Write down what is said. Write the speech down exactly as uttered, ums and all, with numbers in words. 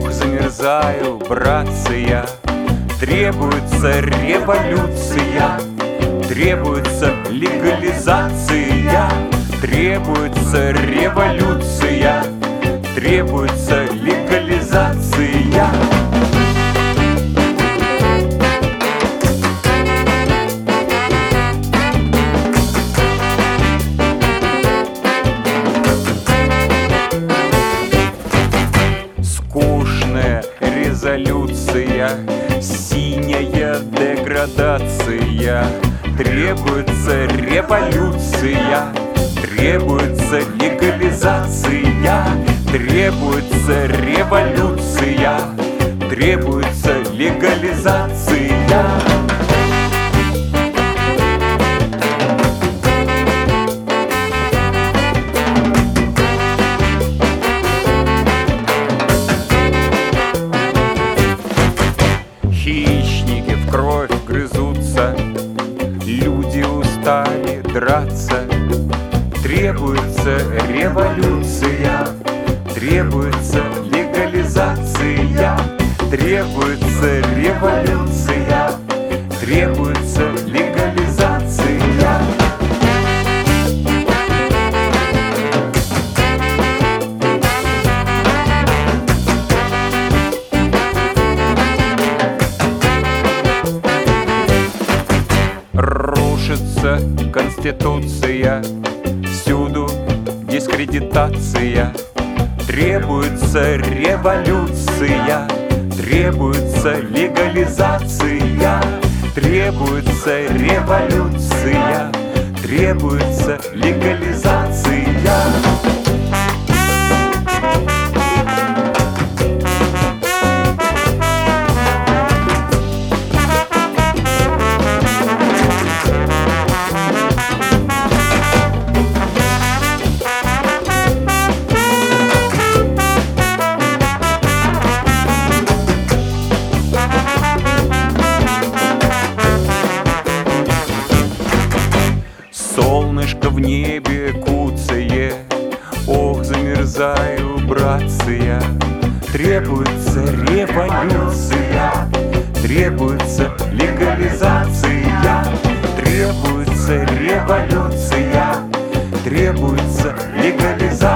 Ох, замерзаю, братцы, я. Требуется революция, требуется легализация, требуется революция, требуется легализация. Скучная резолюция, синяя деградация. Требуется революция, требуется легализация, требуется революция, требуется легализация. Хищники в кровь грызутся, люди устали драться. Требуется революция, требуется легализация, требуется революция, требуется легализация. Рушится Конституция, всюду дискредитация. Требуется революция, требуется легализация, требуется революция, требуется легализация. Солнышко в небе куцае, ох, замерзаю, братцы, я. Требуется революция, требуется легализация, требуется революция, требуется легализация.